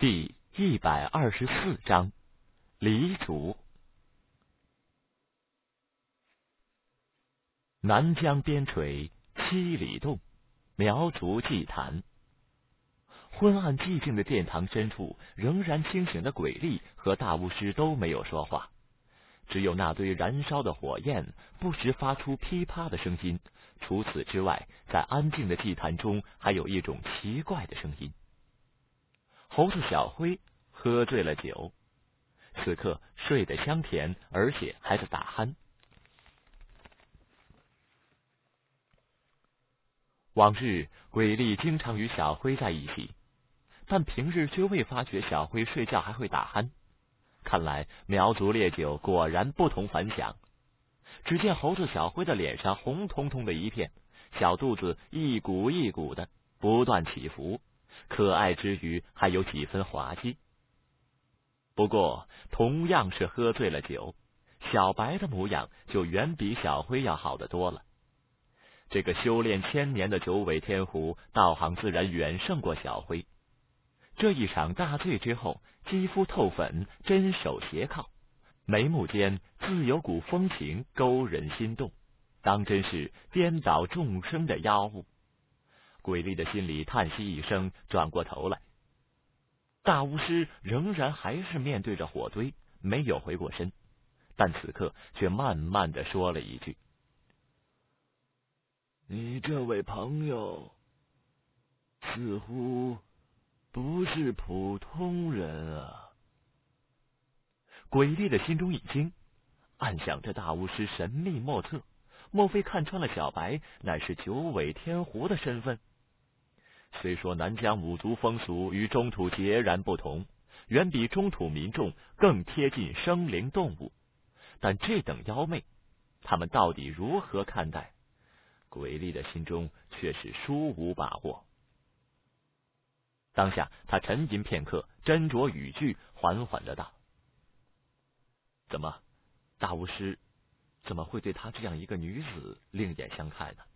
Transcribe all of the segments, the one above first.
第124章黎族。南疆边陲7里洞，苗族祭坛。昏暗寂静的殿堂深处，仍然清醒的鬼力和大巫师都没有说话，只有那堆燃烧的火焰不时发出噼啪的声音。除此之外，在安静的祭坛中，还有一种奇怪的声音。猴子小辉喝醉了酒，此刻睡得香甜，而且还在打鼾。往日鬼力经常与小辉在一起，但平日却未发觉小辉睡觉还会打鼾。看来苗族烈酒果然不同凡响。只见猴子小辉的脸上红彤彤的一片，小肚子一鼓一鼓的不断起伏，可爱之余还有几分滑稽。不过同样是喝醉了酒，小白的模样就远比小辉要好得多了。这个修炼1000年的九尾天狐道行自然远胜过小辉。这一场大醉之后，肌肤透粉，针手斜靠，眉目间自有股风情勾人心动，当真是颠倒众生的妖物。鬼力的心里叹息一声，转过头来。大巫师仍然还是面对着火堆，没有回过身，但此刻却慢慢的说了一句： 你这位朋友似乎不是普通人啊。 鬼力的心中一惊，暗想这大巫师神秘莫测，莫非看穿了小白乃是九尾天狐的身份？虽说南疆五族风俗与中土截然不同，远比中土民众更贴近生灵动物，但这等妖媚，他们到底如何看待？鬼力的心中却是殊无把握。当下他沉吟片刻，斟酌语句，缓缓的道：怎么，大巫师怎么会对她这样一个女子另眼相看呢？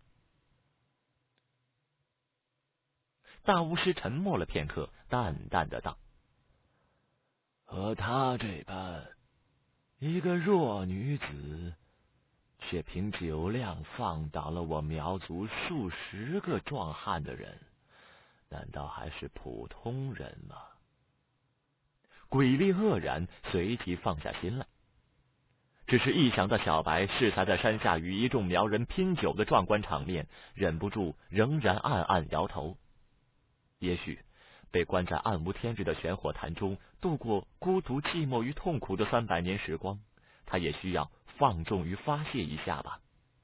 大巫师沉默了片刻，淡淡的道： 和她这般一个弱女子，却凭酒量放倒了我苗族数十个壮汉的人，难道还是普通人吗？ 鬼力愕然，随即放下心来。只是一想到小白适才在山下与一众苗人拼酒的壮观场面，忍不住仍然暗暗摇头。也许被关在暗无天日的玄火潭中度过孤独寂寞与痛苦的300年时光，他也需要放纵与发泄一下吧。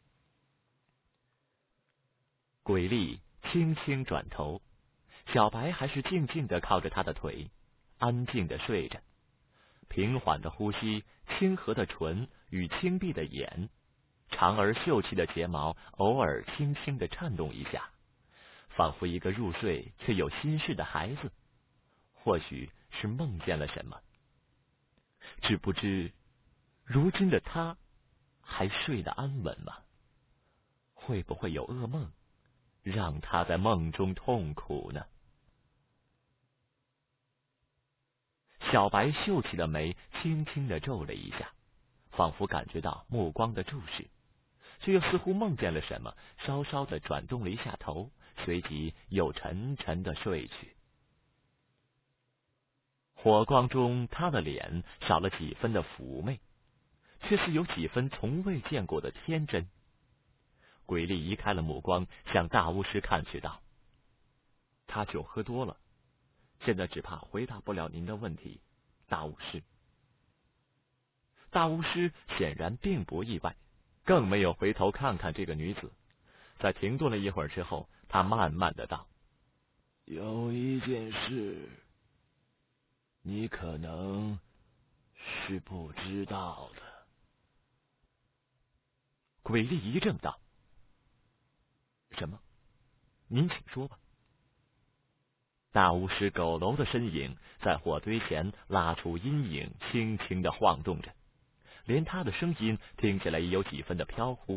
鬼力轻轻转头，小白还是静静的靠着他的腿，安静的睡着，平缓的呼吸，清和的唇与轻闭的眼，长而秀气的睫毛偶尔轻轻的颤动一下，仿佛一个入睡却有心事的孩子，或许是梦见了什么。只不知如今的他还睡得安稳吗？会不会有噩梦让他在梦中痛苦呢？小白秀气的眉轻轻的皱了一下，仿佛感觉到目光的注视，却又似乎梦见了什么，稍稍的转动了一下头，随即又沉沉的睡去。火光中，他的脸少了几分的妩媚，却是有几分从未见过的天真。鬼力移开了目光，向大巫师看去道：他酒喝多了，现在只怕回答不了您的问题，大巫师。大巫师显然并不意外，更没有回头看看这个女子。在停顿了一会儿之后，他慢慢的道： 有一件事你可能是不知道的。 鬼力一怔道：什么？您请说吧。大巫师佝偻的身影在火堆前拉出阴影，轻轻的晃动着，连他的声音听起来也有几分的飘忽。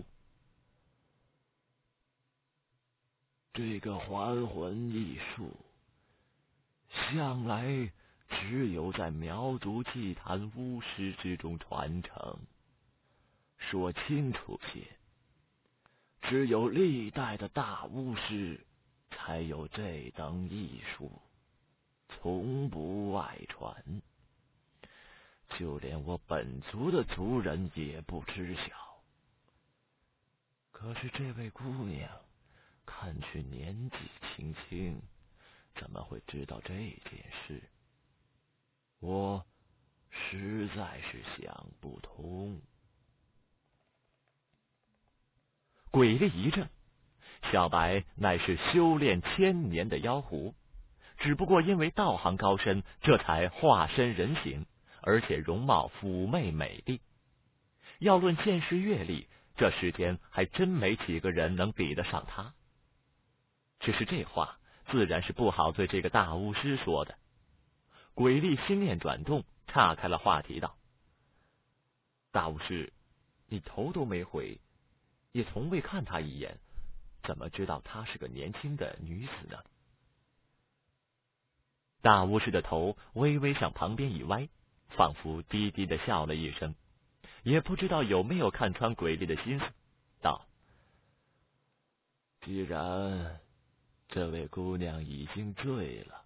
这个还魂艺术向来只有在苗族祭坛巫师之中传承。说清楚些，只有历代的大巫师才有这等艺术，从不外传。就连我本族的族人也不知晓。可是这位姑娘看去年纪轻轻，怎么会知道这件事？我实在是想不通。 鬼力一怔，小白乃是修炼1000年的妖狐，只不过因为道行高深，这才化身人形，而且容貌妩媚美丽。要论见识阅历，这世间还真没几个人能比得上他。只是这话自然是不好对这个大巫师说的。鬼力心念转动，岔开了话题道：大巫师，你头都没回，也从未看他一眼，怎么知道她是个年轻的女子呢？大巫师的头微微向旁边一歪，仿佛低低的笑了一声，也不知道有没有看穿鬼力的心思，道： 既然这位姑娘已经醉了，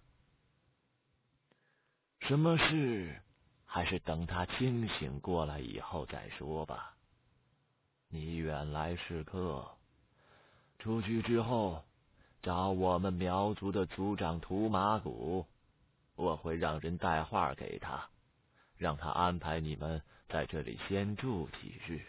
什么事还是等她清醒过来以后再说吧。你远来是客，出去之后找我们苗族的族长图马古，我会让人带话给他，让他安排你们在这里先住几日。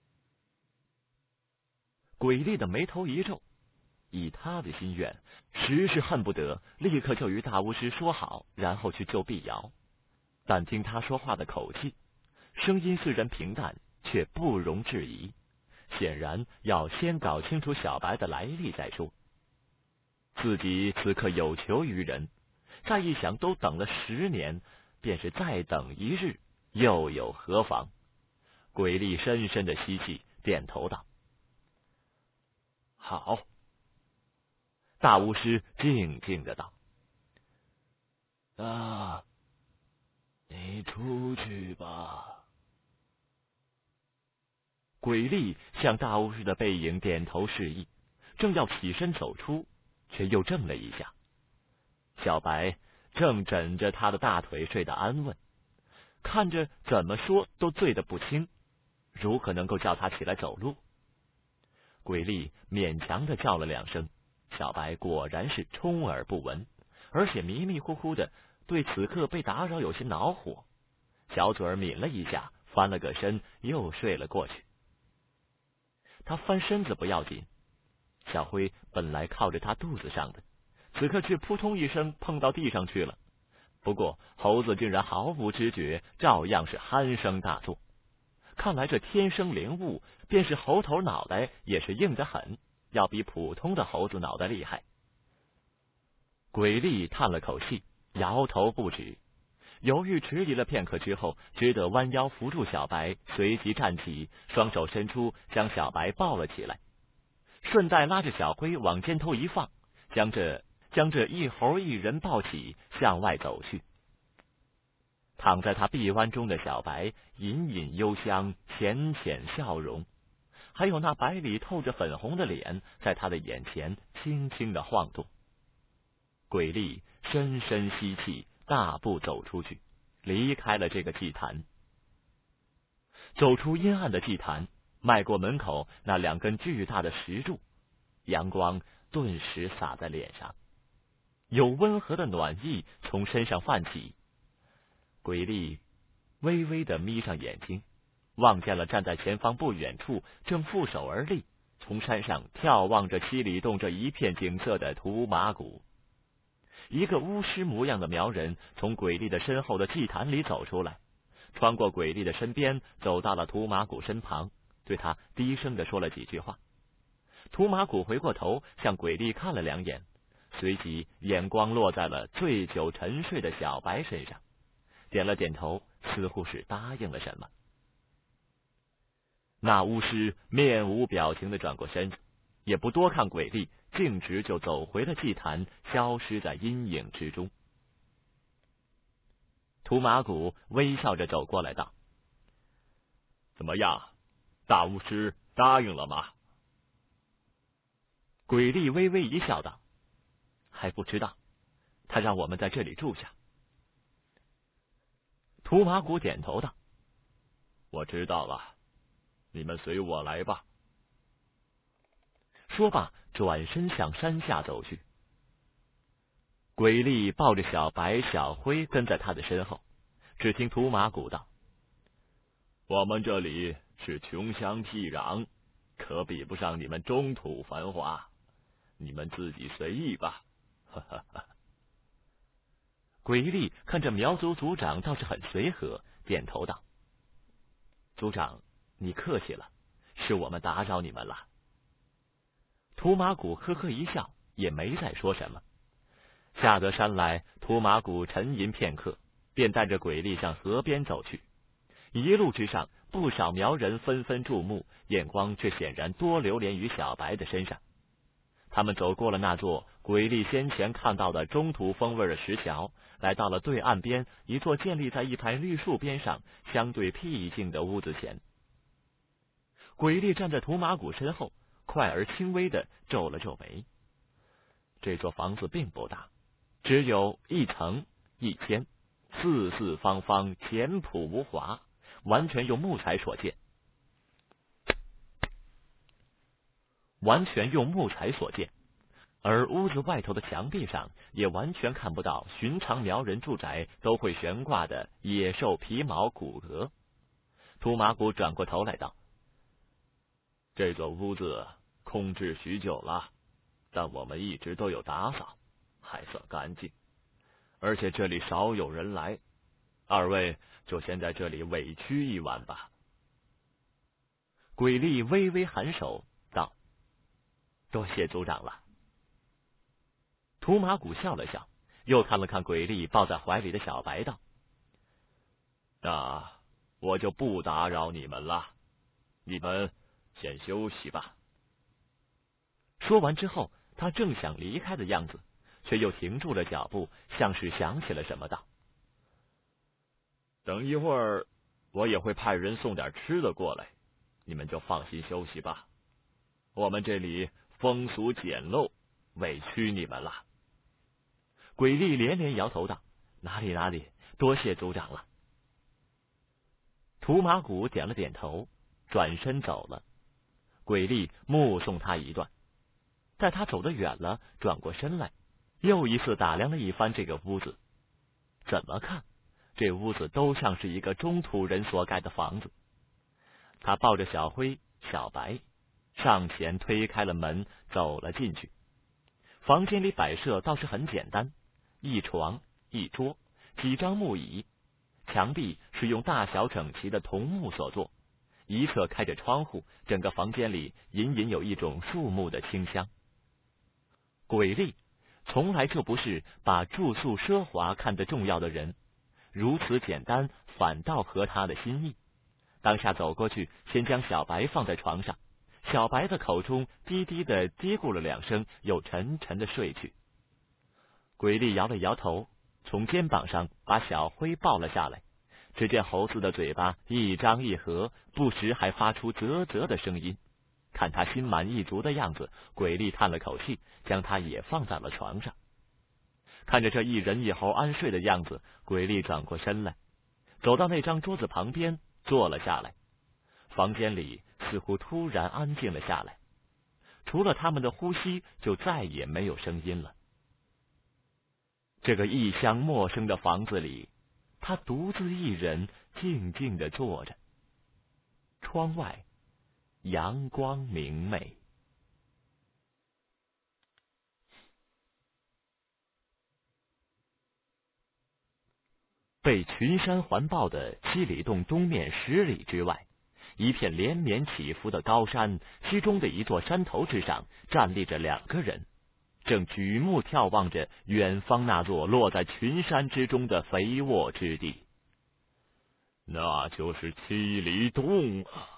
鬼力的眉头一皱，以他的心愿，实是恨不得立刻就与大巫师说好，然后去救碧瑶。但听他说话的口气，声音虽然平淡，却不容置疑，显然要先搞清楚小白的来历再说。自己此刻有求于人，再一想都等了10年，便是再等一日，又有何妨？鬼力深深的吸气，点头道：好。大巫师静静的道： 你出去吧。 鬼力向大巫师的背影点头示意，正要起身走出，却又怔了一下。小白正枕着他的大腿睡得安稳，看着怎么说都醉得不轻，如何能够叫他起来走路？鬼力勉强的叫了2声，小白果然是充耳不闻，而且迷迷糊糊的，对此刻被打扰有些恼火，小嘴儿抿了一下，翻了个身，又睡了过去。他翻身子不要紧，小辉本来靠着他肚子上的，此刻却扑通一声碰到地上去了。不过猴子竟然毫无知觉，照样是鼾声大作。看来这天生灵物，便是猴头脑袋也是硬得很，要比普通的猴子脑袋厉害。鬼力叹了口气，摇头不止，犹豫迟疑了片刻之后，只得弯腰扶住小白，随即站起，双手伸出，将小白抱了起来，顺带拉着小辉往肩头一放，将这一猴一人抱起，向外走去。躺在他臂弯中的小白，隐隐幽香，浅浅笑容，还有那白里透着粉红的脸，在他的眼前轻轻的晃动。鬼力深深吸气，大步走出去，离开了这个祭坛。走出阴暗的祭坛，迈过门口那2根巨大的石柱，阳光顿时洒在脸上，有温和的暖意从身上泛起。鬼力微微的眯上眼睛，望见了站在前方不远处正负手而立，从山上眺望着七里洞这一片景色的图马谷。一个巫师模样的苗人从鬼力的身后的祭坛里走出来，穿过鬼力的身边，走到了图马谷身旁，对他低声的说了几句话。图马谷回过头向鬼力看了2眼，随即眼光落在了醉酒沉睡的小白身上，点了点头，似乎是答应了什么。那巫师面无表情的转过身子，也不多看鬼力，径直就走回了祭坛，消失在阴影之中。 图马古微笑着走过来道：“ 怎么样，大巫师答应了吗？” 鬼力微微一笑道：“还不知道，他让我们在这里住下。”图马古点头道：“ 我知道了，你们随我来吧。” 说罢，转身向山下走去。鬼力抱着小白、小灰跟在他的身后，只听图马古道：“ 我们这里是穷乡僻壤，可比不上你们中土繁华，你们自己随意吧。”哈哈哈。 鬼力看着苗族族长倒是很随和，点头道：“族长，你客气了，是我们打扰你们了。”图马古呵呵一笑，也没再说什么。下得山来，图马古沉吟片刻，便带着鬼力向河边走去。一路之上，不少苗人纷纷注目，眼光却显然多流连于小白的身上。他们走过了那座鬼力先前看到的中土风味的石桥，来到了对岸边一座建立在一排绿树边上、相对僻静的屋子前。鬼力站在图马古身后，快而轻微的皱了皱眉。这座房子并不大，只有一层一间，四四方方，简朴无华，完全用木材所建。而屋子外头的墙壁上也完全看不到寻常苗人住宅都会悬挂的野兽皮毛骨骼。图马古转过头来道：“ 这座屋子空置许久了，但我们一直都有打扫，还算干净，而且这里少有人来，二位就先在这里委屈一晚吧。” 鬼力微微颔首道：“多谢族长了。”图马古笑了笑，又看了看鬼力抱在怀里的小白道：“ 那我就不打扰你们了，你们先休息吧。” 说完之后，他正想离开的样子，却又停住了脚步，像是想起了什么道：“ 等一会儿我也会派人送点吃的过来，你们就放心休息吧。我们这里风俗简陋，委屈你们了。” 鬼力连连摇头道：“哪里哪里，多谢族长了。”图马古点了点头，转身走了。鬼力目送他一段，待他走得远了，转过身来，又一次打量了一番这个屋子。怎么看，这屋子都像是一个中土人所盖的房子。他抱着小灰、小白，上前推开了门，走了进去。房间里摆设倒是很简单，一床一桌，几张木椅，墙壁是用大小整齐的桐木所做，一侧开着窗户，整个房间里隐隐有一种树木的清香。鬼力从来就不是把住宿奢华看得重要的人，如此简单反倒合他的心意。当下走过去，先将小白放在床上，小白的口中低低的嘀咕了两声，又沉沉的睡去。鬼力摇了摇头，从肩膀上把小灰抱了下来，只见猴子的嘴巴一张一合，不时还发出啧啧的声音。看他心满意足的样子，鬼力叹了口气，将他也放在了床上。看着这一人一猴安睡的样子，鬼力转过身来，走到那张桌子旁边坐了下来。房间里似乎突然安静了下来，除了他们的呼吸，就再也没有声音了。这个异乡陌生的房子里，他独自一人静静地坐着。窗外阳光明媚。被群山环抱的七里洞东面10里之外，一片连绵起伏的高山，其中的一座山头之上站立着2个人，正举目眺望着远方那座落在群山之中的肥沃之地。 那就是七里洞啊！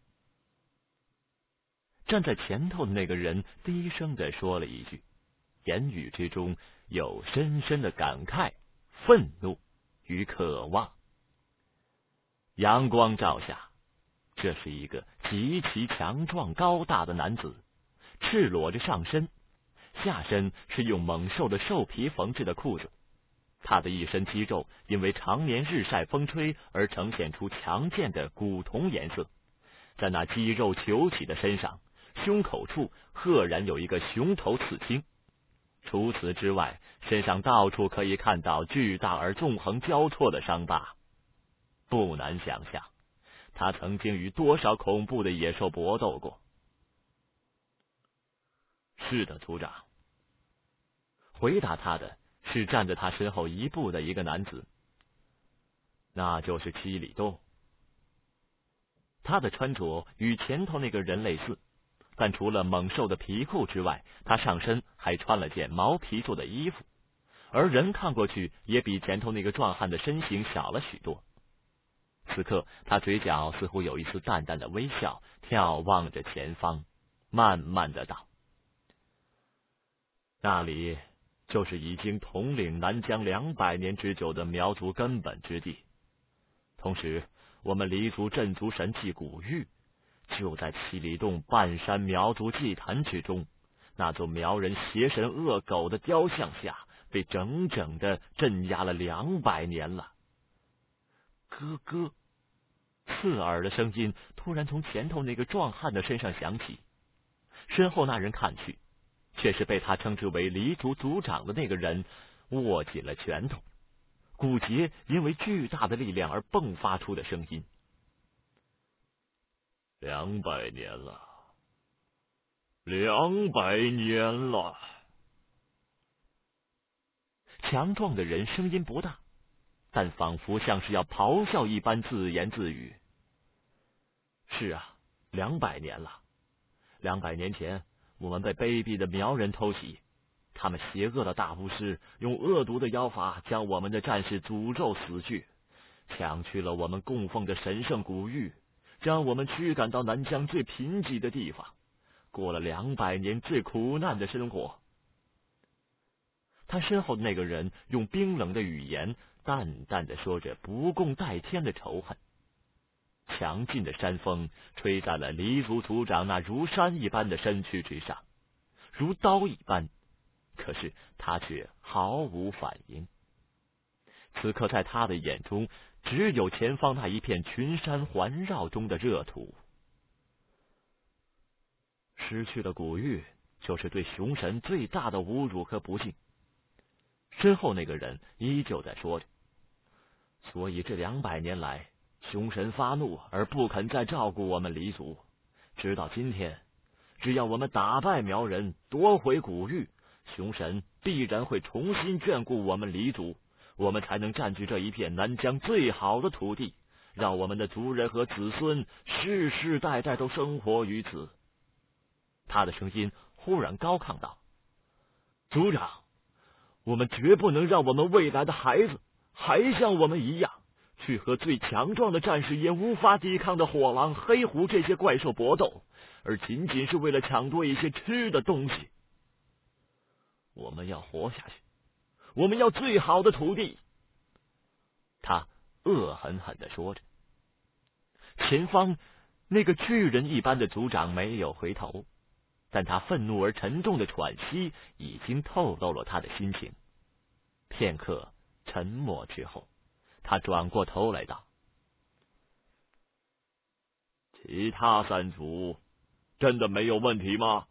站在前头的那个人低声地说了一句，言语之中有深深的感慨、愤怒， 与渴望。阳光照下，这是一个极其强壮高大的男子，赤裸着上身，下身是用猛兽的兽皮缝制的裤子。他的一身肌肉因为常年日晒风吹而呈现出强健的古铜颜色，在那肌肉球体的身上，胸口处赫然有一个熊头刺青。除此之外，身上到处可以看到巨大而纵横交错的伤疤。不难想象，他曾经与多少恐怖的野兽搏斗过。是的，族长。回答他的是站在他身后一步的一个男子，那就是七里洞。他的穿着与前头那个人类似，但除了猛兽的皮裤之外，他上身还穿了件毛皮做的衣服，而人看过去也比前头那个壮汉的身形小了许多。此刻他嘴角似乎有一丝淡淡的微笑，眺望着前方，慢慢的道：那里就是已经统领南疆200年之久的苗族根本之地。同时，我们黎族镇族神器古玉就在七里洞半山苗族祭坛之中，那座苗人邪神恶狗的雕像下，被整整的镇压了200年了。咯咯，刺耳的声音突然从前头那个壮汉的身上响起，身后那人看去，却是被他称之为黎族族长的那个人握紧了拳头，骨节因为巨大的力量而迸发出的声音。200年了，200年了。强壮的人声音不大，但仿佛像是要咆哮一般自言自语。是啊，200年了。200年前，我们被卑鄙的苗人偷袭，他们邪恶的大巫师用恶毒的妖法将我们的战士诅咒死去，抢去了我们供奉的神圣古玉，将我们驱赶到南疆最贫瘠的地方，过了200年最苦难的生活。他身后的那个人用冰冷的语言淡淡的说着不共戴天的仇恨。强劲的山风吹在了黎族族长那如山一般的身躯之上，如刀一般，可是他却毫无反应。此刻在他的眼中，只有前方那一片群山环绕中的热土。失去了古玉，就是对熊神最大的侮辱和不幸。身后那个人依旧在说着，所以这200年来，熊神发怒而不肯再照顾我们黎族，直到今天，只要我们打败苗人，夺回古玉，熊神必然会重新眷顾我们黎族，我们才能占据这一片南疆最好的土地，让我们的族人和子孙世世代代都生活于此。他的声音忽然高亢道：族长，我们绝不能让我们未来的孩子还像我们一样，去和最强壮的战士也无法抵抗的火狼、黑狐这些怪兽搏斗，而仅仅是为了抢夺一些吃的东西。我们要活下去，我们要最好的土地。他恶狠狠地说着。前方那个巨人一般的族长没有回头，但他愤怒而沉重的喘息已经透露了他的心情。片刻沉默之后，他转过头来道：其他3族真的没有问题吗？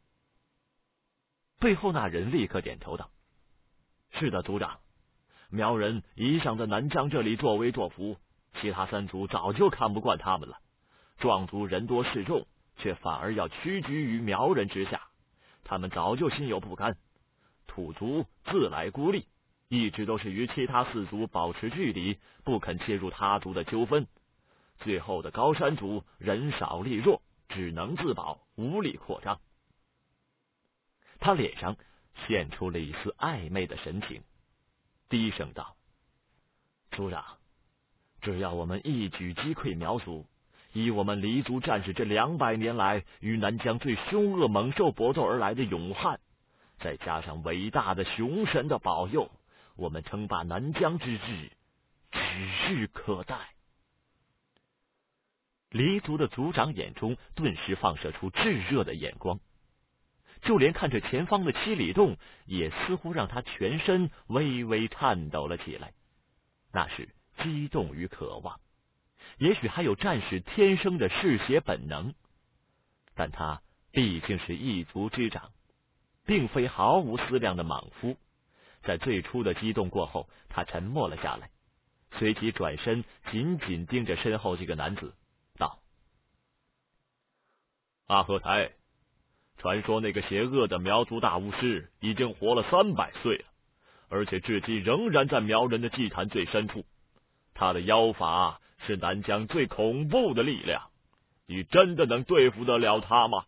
背后那人立刻点头道：是的，族长。苗人一向在南疆这里作威作福，其他3族早就看不惯他们了。壮族人多势众，却反而要屈居于苗人之下，他们早就心有不甘。土族自来孤立，一直都是与其他4族保持距离，不肯切入他族的纠纷。最后的高山族人少力弱，只能自保，无力扩张。他脸上现出了一丝暧昧的神情，低声道：族长，只要我们一举击溃苗族，以我们黎族战士这200年来与南疆最凶恶猛兽搏斗而来的勇悍，再加上伟大的熊神的保佑，我们称霸南疆之志日可待。 黎族的族长眼中顿时放射出炙热的眼光，就连看着前方的七里洞，也似乎让他全身微微颤抖了起来。那是激动与渴望，也许还有战士天生的嗜血本能，但他毕竟是一族之长，并非毫无思量的莽夫。在最初的激动过后，他沉默了下来，随即转身紧紧盯着身后这个男子，道： 阿合台，传说那个邪恶的苗族大巫师已经活了300岁了，而且至今仍然在苗人的祭坛最深处。他的妖法是南疆最恐怖的力量，你真的能对付得了他吗？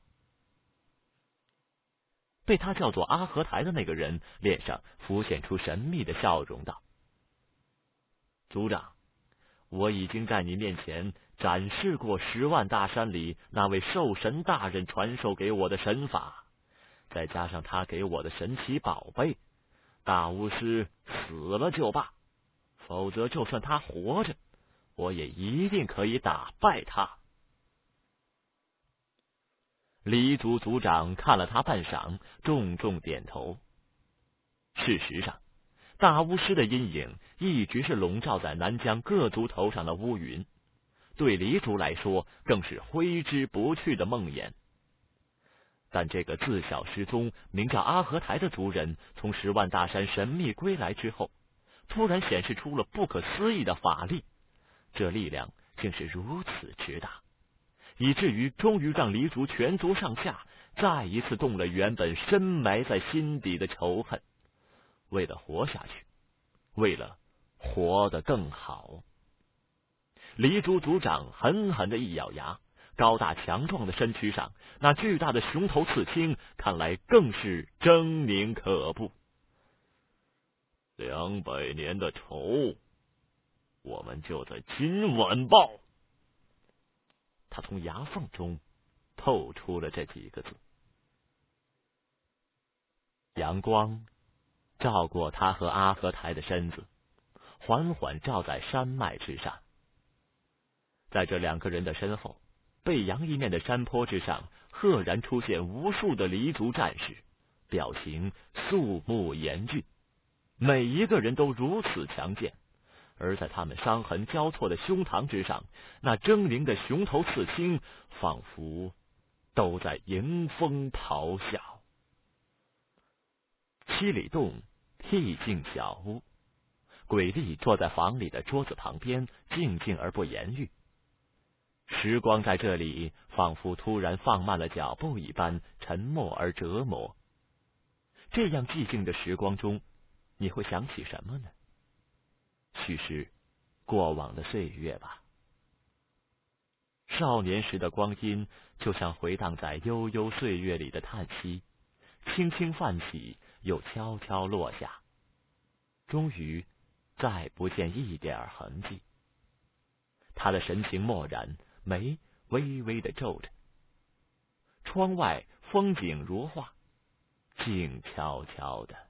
被他叫做阿合台的那个人脸上浮现出神秘的笑容，道：族长，我已经在你面前展示过10万大山里那位兽神大人传授给我的神法，再加上他给我的神奇宝贝，大巫师死了就罢，否则就算他活着，我也一定可以打败他。黎族族长看了他半晌，重重点头。事实上，大巫师的阴影一直是笼罩在南疆各族头上的乌云，对黎族来说更是挥之不去的梦魇。但这个自小失踪、名叫阿合台的族人，从10万大山神秘归来之后，突然显示出了不可思议的法力，这力量竟是如此之大，以至于终于让黎族全族上下再一次动了原本深埋在心底的仇恨。为了活下去，为了活得更好，黎族族长狠狠的一咬牙，高大强壮的身躯上那巨大的熊头刺青看来更是狰狞可怖。 200年的仇，我们就在今晚报。 他从牙缝中透出了这几个字。阳光照过他和阿合台的身子，缓缓照在山脉之上。在这2个人的身后，背阳一面的山坡之上，赫然出现无数的黎族战士，表情肃穆严峻，每一个人都如此强健。而在他们伤痕交错的胸膛之上，那狰狞的熊头刺青仿佛都在迎风咆哮。七里洞僻静小屋，鬼力坐在房里的桌子旁边，静静而不言语。时光在这里仿佛突然放慢了脚步一般，沉默而折磨。这样寂静的时光中，你会想起什么呢？许是过往的岁月吧。少年时的光阴就像回荡在悠悠岁月里的叹息，轻轻泛起，又悄悄落下，终于再不见一点痕迹。他的神情漠然，眉微微的皱着。窗外风景如画，静悄悄的。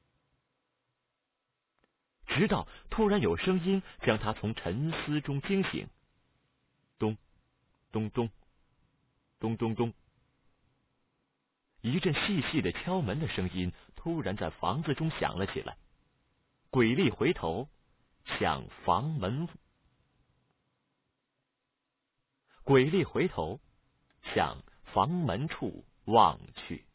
直到突然有声音将他从沉思中惊醒，咚咚咚咚咚咚，一阵细细的敲门的声音突然在房子中响了起来。鬼力回头向房门，鬼力回头向房门处望去。